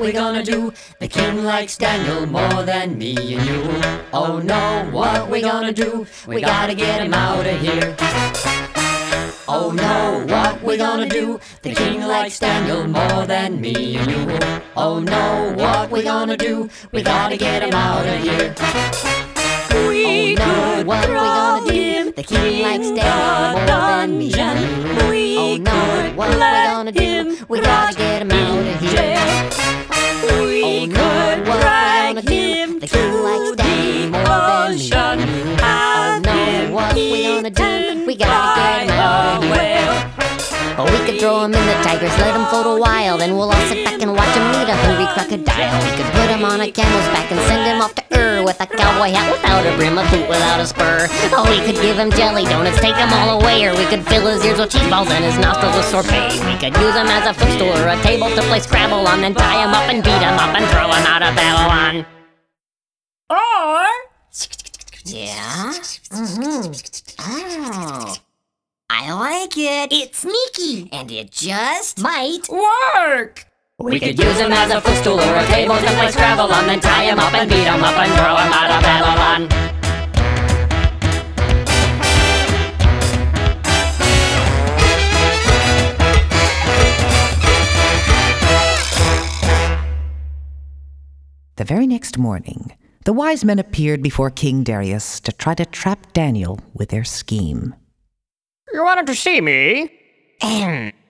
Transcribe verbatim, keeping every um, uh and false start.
we gonna do? The king likes Daniel more than me and you. Oh no, what we gonna do? We gotta get him out of here. Oh no, what we gonna do? The king likes Daniel more than me and you. Oh no, what we gonna do? We gotta get him out of here. We oh no, could what we gonna do? him The king likes Daniel more than me and you. We Oh no, what we gonna do? We gotta get him out of here. We Oh no, could what we drag gonna do? him The king likes to Daniel the more than me ocean. and you. Oh Have no, him what we gonna do? eaten We gotta get him by out of a here. whale. Or we could throw him in the tigers, let him float a while, then we'll all sit back and watch him meet a hungry crocodile. We could put him on a camel's back and send him off to Ur with a cowboy hat without a brim, a boot without a spur. Or we could give him jelly donuts, take them all away, or we could fill his ears with cheese balls and his nostrils with sorbet. We could use him as a footstool or a table to play Scrabble on, then tie him up and beat him up and throw him out of Babylon. Or Yeah? Mm-hmm. Oh. I like it. It's sneaky. And it just might work. We could use him as a footstool or a table to play Scrabble on, then tie him up and beat him up and throw him out of Babylon. The very next morning, the wise men appeared before King Darius to try to trap Daniel with their scheme. You wanted to see me? Ahem.